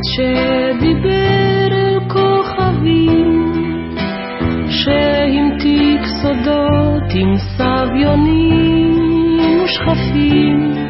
שדיבר אל כוכבים, שהמתיק סודות עם סביונים ושכפים,